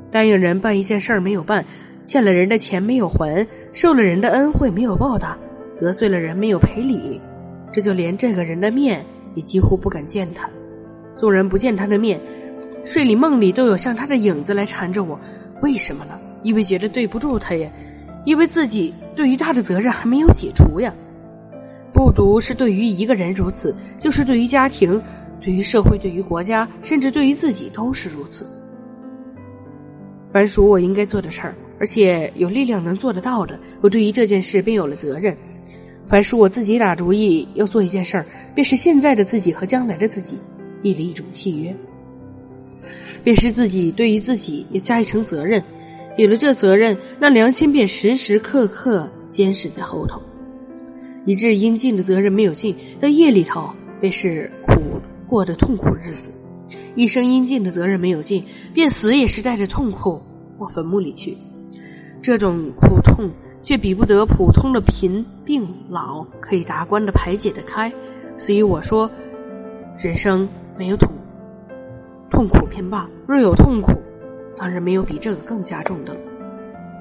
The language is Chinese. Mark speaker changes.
Speaker 1: 答应人办一件事儿没有办，欠了人的钱没有还，受了人的恩惠没有报答，得罪了人没有赔礼，这就连这个人的面也几乎不敢见他。纵然不见他的面，睡里梦里都有像他的影子来缠着我。为什么呢？因为觉得对不住他呀，因为自己对于他的责任还没有解除呀。不独是对于一个人如此，就是对于家庭，对于社会，对于国家，甚至对于自己都是如此。凡属我应该做的事儿，而且有力量能做得到的，我对于这件事便有了责任。凡属我自己打主意要做一件事儿，便是现在的自己和将来的自己立了一种契约，便是自己对于自己也加一层责任。有了这责任，那良心便时时刻刻监视在后头，以致应尽的责任没有尽，到夜里头便是过的痛苦日子。一生应尽的责任没有尽，便死也是带着痛苦往坟墓里去。这种苦痛却比不得普通的贫病老可以达观的排解得开。所以我说，人生没有痛苦便罢，若有痛苦，当然没有比这个更加重的了。